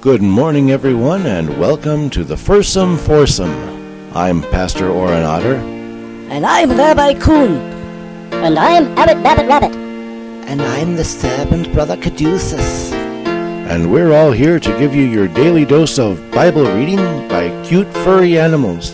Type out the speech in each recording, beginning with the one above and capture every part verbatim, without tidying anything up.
Good morning, everyone, and welcome to the Fursome Foursome. I'm Pastor Oren Otter. And I'm Rabbi Kuhn. And I'm Abbot Babbitt Rabbit. And I'm the servant Brother Caduceus. And we're all here to give you your daily dose of Bible reading by cute furry animals.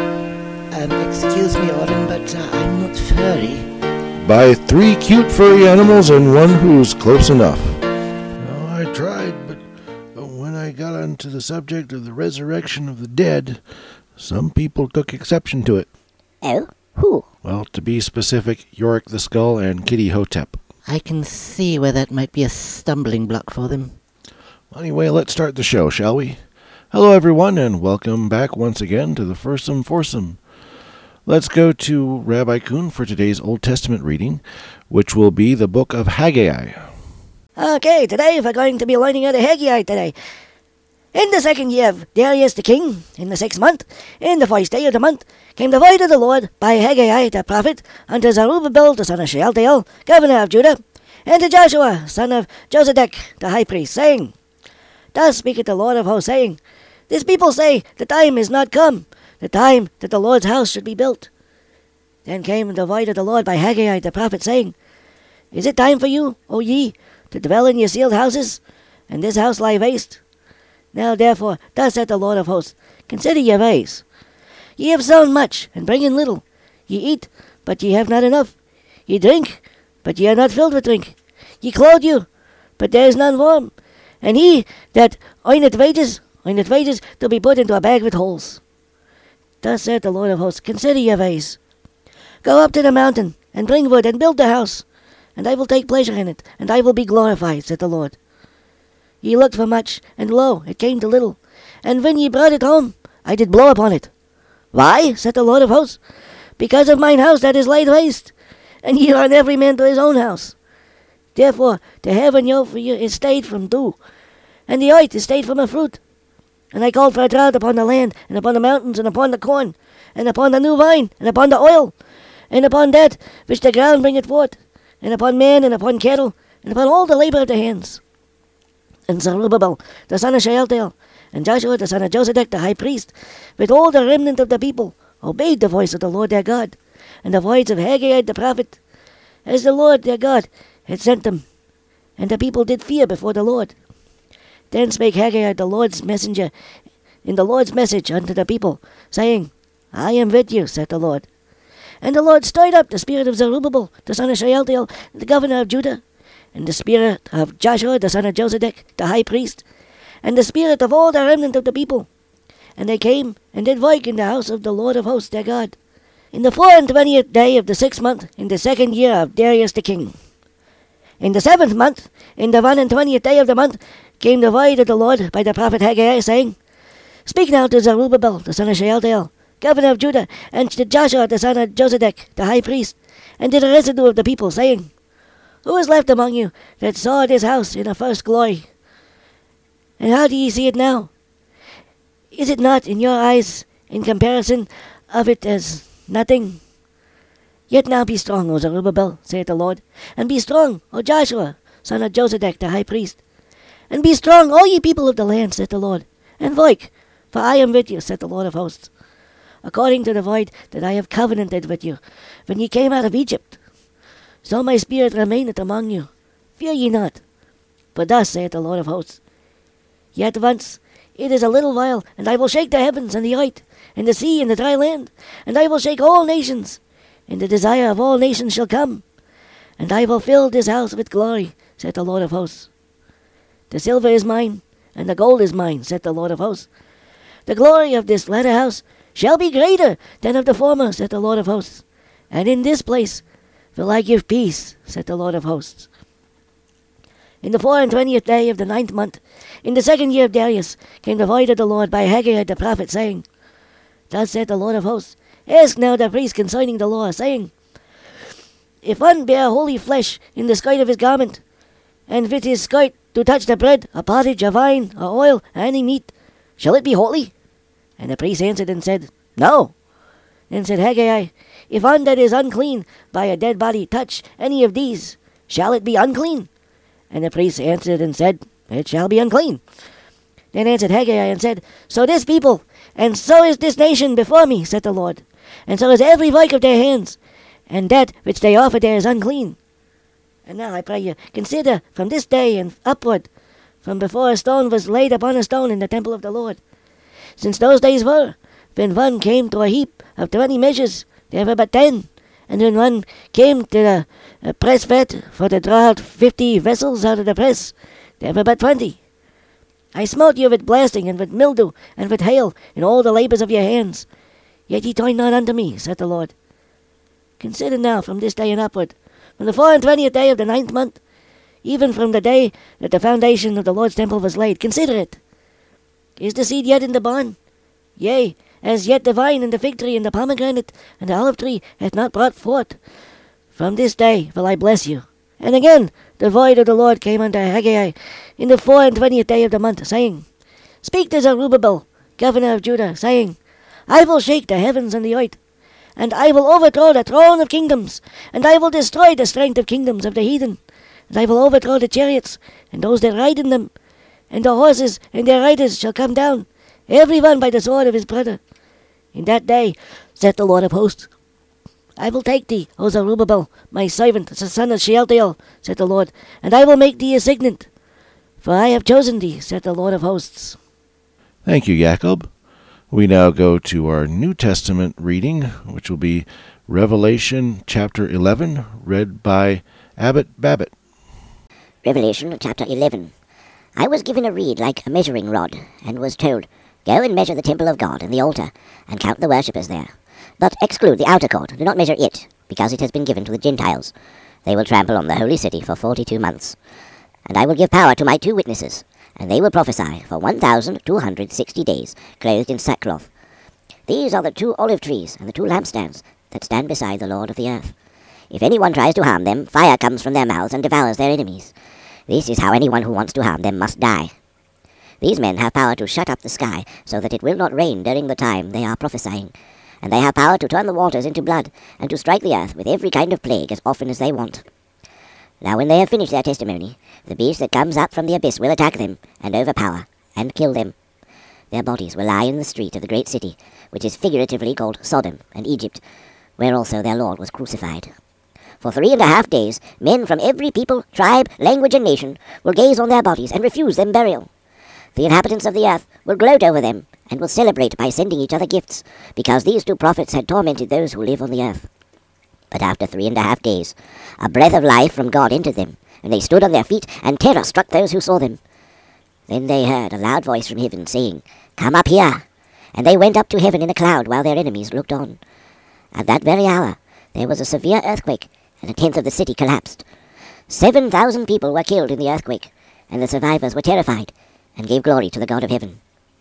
Um, excuse me, Oren, but uh, I'm not furry. By three cute furry animals and one who's close enough. Well, I tried, but when I got onto the subject of the resurrection of the dead, some people took exception to it. Oh? Who? Well, to be specific, Yorick the Skull and Kitty Hotep. I can see where that might be a stumbling block for them. Anyway, let's start the show, shall we? Hello, everyone, and welcome back once again to the Fursome Foursome. Let's go to Rabbi Kuhn for today's Old Testament reading, which will be the book of Haggai. Okay, today we're going to be learning out of Haggai today. In the second year of Darius the king, in the sixth month, in the first day of the month, came the word of the Lord by Haggai the prophet unto Zerubbabel the son of Shealtiel, governor of Judah, and to Joshua son of Josedek the high priest, saying, Thus speaketh the Lord of hosts, saying, This people say, The time is not come, the time that the Lord's house should be built. Then came the word of the Lord by Haggai the prophet, saying, Is it time for you, O ye, to dwell in your sealed houses, and this house lie waste? Now therefore, thus saith the Lord of hosts, Consider your ways. Ye have sown much, and bring in little. Ye eat, but ye have not enough. Ye drink, but ye are not filled with drink. Ye clothe you, but there is none warm. And he that earneth wages, earneth wages to be put into a bag with holes. Thus saith the Lord of hosts, Consider your ways. Go up to the mountain, and bring wood, and build the house, and I will take pleasure in it, and I will be glorified, saith the Lord. Ye looked for much, and lo, it came to little. And when ye brought it home, I did blow upon it. Why, saith the Lord of hosts? Because of mine house that is laid waste, and ye run every man to his own house. Therefore the heaven yo for you is stayed from dew, and the earth is stayed from her fruit. And I called for a drought upon the land, and upon the mountains, and upon the corn, and upon the new wine, and upon the oil, and upon that which the ground bringeth forth, and upon man, and upon cattle, and upon all the labour of the hands. And Zerubbabel the son of Shealtiel, and Joshua the son of Josedek the high priest, with all the remnant of the people, obeyed the voice of the Lord their God, and the words of Haggai the prophet, as the Lord their God had sent them. And the people did fear before the Lord. Then spake Haggai the Lord's messenger in the Lord's message unto the people, saying, I am with you, saith the Lord. And the Lord stirred up the spirit of Zerubbabel the son of Shealtiel, the governor of Judah, and the spirit of Joshua the son of Josedek the high priest, and the spirit of all the remnant of the people. And they came and did work in the house of the Lord of hosts their God, in the four and twentieth day of the sixth month, in the second year of Darius the king. In the seventh month, in the one and twentieth day of the month, came the word of the Lord by the prophet Haggai, saying, Speak now to Zerubbabel the son of Shealtiel, governor of Judah, and to Joshua the son of Josedek the high priest, and to the residue of the people, saying, Who is left among you that saw this house in the first glory? And how do ye see it now? Is it not in your eyes in comparison of it as nothing? Yet now be strong, O Zerubbabel, saith the Lord, and be strong, O Joshua, son of Josedek the high priest, and be strong, all ye people of the land, saith the Lord, and work, for I am with you, saith the Lord of hosts, according to the word that I have covenanted with you, when ye came out of Egypt. So my spirit remaineth among you. Fear ye not. For thus saith the Lord of hosts, Yet once it is a little while, and I will shake the heavens and the earth, and the sea and the dry land, and I will shake all nations, and the desire of all nations shall come, and I will fill this house with glory, saith the Lord of hosts. The silver is mine, and the gold is mine, saith the Lord of hosts. The glory of this latter house shall be greater than of the former, saith the Lord of hosts. And in this place will I give peace, saith the Lord of hosts. In the four and twentieth day of the ninth month, in the second year of Darius, came the word of the Lord by Haggai the prophet, saying, Thus saith the Lord of hosts, Ask now the priest concerning the law, saying, If one bear holy flesh in the skirt of his garment, and with his skirt to touch the bread, a pottage, a wine, a oil, any meat, shall it be holy? And the priest answered and said, No. Then said Haggai, If one that is unclean by a dead body touch any of these, shall it be unclean? And the priest answered and said, It shall be unclean. Then answered Haggai and said, So this people, and so is this nation before me, said the Lord, and so is every work of their hands, and that which they offer there is unclean. And now I pray you, consider from this day and upward, from before a stone was laid upon a stone in the temple of the Lord, since those days were, when one came to a heap of twenty measures, there were but ten, and when one came to the uh, press vat for to draw out fifty vessels out of the press, there were but twenty. I smote you with blasting, and with mildew, and with hail, in all the labours of your hands. Yet ye joined not unto me, saith the Lord. Consider now from this day and upward, from the four and twentieth day of the ninth month, even from the day that the foundation of the Lord's temple was laid, consider it. Is the seed yet in the barn? Yea, as yet the vine and the fig tree and the pomegranate and the olive tree hath not brought forth. From this day will I bless you. And again the word of the Lord came unto Haggai in the four and twentieth day of the month, saying, Speak to Zerubbabel, governor of Judah, saying, I will shake the heavens and the earth, and I will overthrow the throne of kingdoms, and I will destroy the strength of kingdoms of the heathen, and I will overthrow the chariots, and those that ride in them, and the horses and their riders shall come down, every one by the sword of his brother. In that day, saith the Lord of hosts, I will take thee, O Zerubbabel, my servant, the son of Shealtiel, saith the Lord, and I will make thee a signet, for I have chosen thee, saith the Lord of hosts. Thank you, Jacob. We now go to our New Testament reading, which will be Revelation chapter eleven, read by Abbot Babbitt. Revelation chapter eleven. I was given a reed like a measuring rod, and was told, Go and measure the temple of God and the altar, and count the worshippers there. But exclude the outer court, do not measure it, because it has been given to the Gentiles. They will trample on the holy city for forty-two months. And I will give power to my two witnesses, and they will prophesy for one thousand two hundred sixty days, clothed in sackcloth. These are the two olive trees and the two lampstands that stand beside the Lord of the earth. If anyone tries to harm them, fire comes from their mouths and devours their enemies. This is how anyone who wants to harm them must die. These men have power to shut up the sky, so that it will not rain during the time they are prophesying. And they have power to turn the waters into blood, and to strike the earth with every kind of plague as often as they want. Now when they have finished their testimony, the beast that comes up from the abyss will attack them, and overpower, and kill them. Their bodies will lie in the street of the great city, which is figuratively called Sodom and Egypt, where also their Lord was crucified. For three and a half days, men from every people, tribe, language, and nation will gaze on their bodies and refuse them burial. The inhabitants of the earth will gloat over them, and will celebrate by sending each other gifts, because these two prophets had tormented those who live on the earth. But after three and a half days, a breath of life from God entered them, and they stood on their feet, and terror struck those who saw them. Then they heard a loud voice from heaven, saying, Come up here! And they went up to heaven in a cloud, while their enemies looked on. At that very hour there was a severe earthquake, and a tenth of the city collapsed. Seven thousand people were killed in the earthquake, and the survivors were terrified, and gave glory to the God of heaven.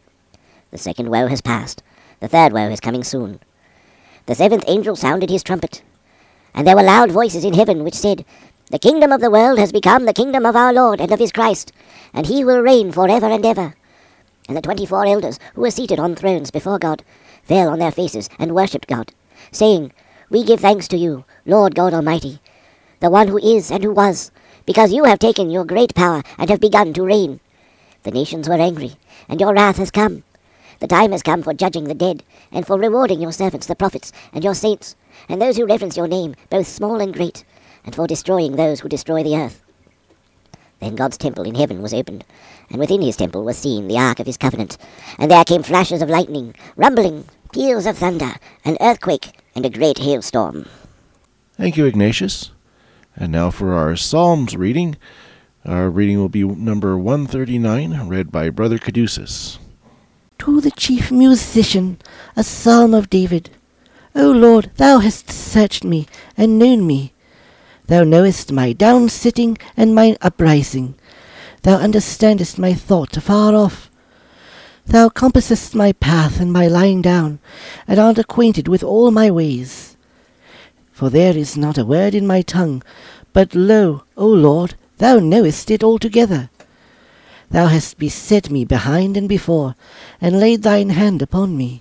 The second woe has passed. The third woe is coming soon. The seventh angel sounded his trumpet, and there were loud voices in heaven which said, The kingdom of the world has become the kingdom of our Lord and of his Christ, and he will reign for ever and ever. And the twenty-four elders, who were seated on thrones before God, fell on their faces and worshipped God, saying, We give thanks to you, Lord God Almighty, the one who is and who was, because you have taken your great power and have begun to reign. The nations were angry, and your wrath has come. The time has come for judging the dead, and for rewarding your servants, the prophets, and your saints, and those who reverence your name, both small and great, and for destroying those who destroy the earth. Then God's temple in heaven was opened, and within his temple was seen the ark of his covenant, and there came flashes of lightning, rumbling, peals of thunder, an earthquake, and a great hailstorm. Thank you, Ignatius. And now for our Psalms reading. Our reading will be number one thirty-nine, read by Brother Caduceus. To the chief musician, a psalm of David. O Lord, thou hast searched me, and known me. Thou knowest my down-sitting and mine uprising. Thou understandest my thought afar off. Thou compassest my path and my lying down, and art acquainted with all my ways. For there is not a word in my tongue, but lo, O Lord, thou knowest it altogether. Thou hast beset me behind and before, and laid thine hand upon me.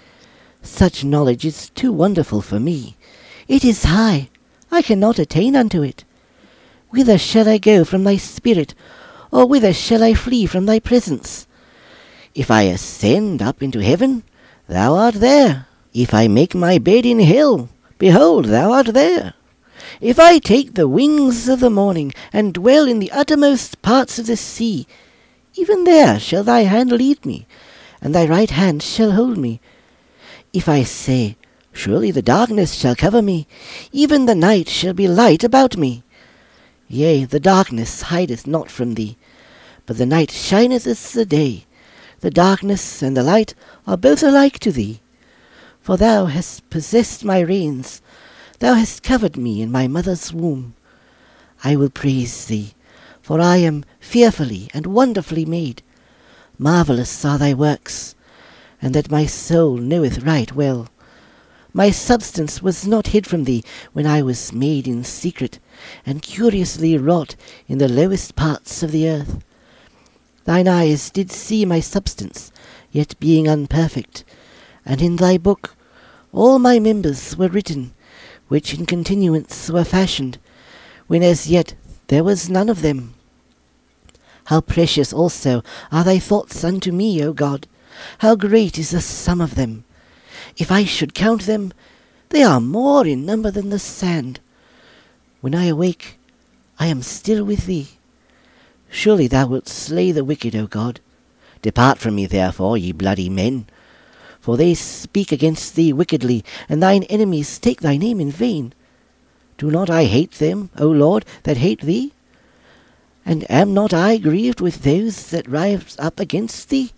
Such knowledge is too wonderful for me. It is high. I cannot attain unto it. Whither shall I go from thy spirit, or whither shall I flee from thy presence? If I ascend up into heaven, thou art there. If I make my bed in hell, behold, thou art there. If I take the wings of the morning, and dwell in the uttermost parts of the sea, even there shall thy hand lead me, and thy right hand shall hold me. If I say, surely the darkness shall cover me, even the night shall be light about me. Yea, the darkness hideth not from thee, but the night shineth as the day. The darkness and the light are both alike to thee. For thou hast possessed my reins, thou hast covered me in my mother's womb. I will praise thee, for I am fearfully and wonderfully made. Marvellous are thy works, and that my soul knoweth right well. My substance was not hid from thee when I was made in secret, and curiously wrought in the lowest parts of the earth. Thine eyes did see my substance, yet being unperfect, and in thy book all my members were written, which in continuance were fashioned, when as yet there was none of them. How precious also are thy thoughts unto me, O God! How great is the sum of them! If I should count them, they are more in number than the sand. When I awake, I am still with thee. Surely thou wilt slay the wicked, O God. Depart from me, therefore, ye bloody men. For they speak against thee wickedly, and thine enemies take thy name in vain. Do not I hate them, O Lord, that hate thee? And am not I grieved with those that rise up against thee?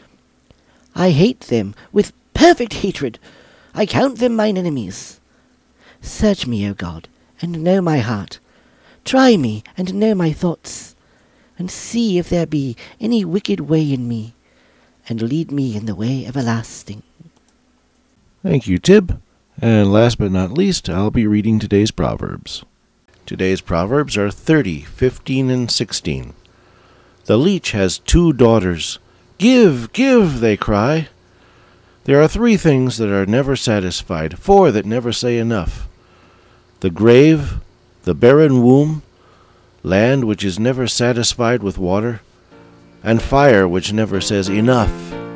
I hate them with perfect hatred. I count them mine enemies. Search me, O God, and know my heart. Try me, and know my thoughts, and see if there be any wicked way in me, and lead me in the way everlasting. Thank you, Tib. And last but not least, I'll be reading today's Proverbs. Today's Proverbs are thirty, fifteen, and sixteen. The leech has two daughters. Give, give, they cry. There are three things that are never satisfied, four that never say enough. The grave, the barren womb, land which is never satisfied with water, and fire which never says enough.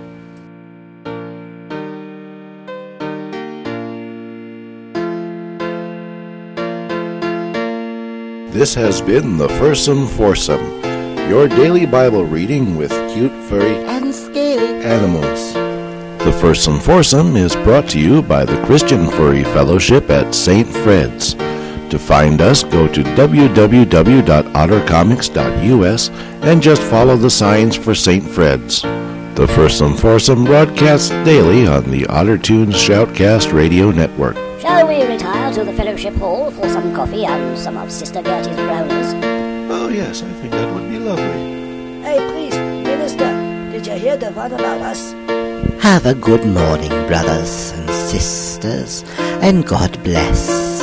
This has been the Fursome Foursome, your daily Bible reading with cute, furry, And scaly. animals. The Fursome Foursome is brought to you by the Christian Furry Fellowship at Saint Fred's. To find us, go to w w w dot otter comics dot u s and just follow the signs for Saint Fred's. The Fursome Foursome broadcasts daily on the OtterTunes Shoutcast Radio Network. Shall we retire to the fellowship hall for some coffee and some of Sister Gertie's brownies? Oh yes, I think that would be lovely. Hey, please, Minister, did you hear the one about us? Have a good morning, brothers and sisters, and God bless.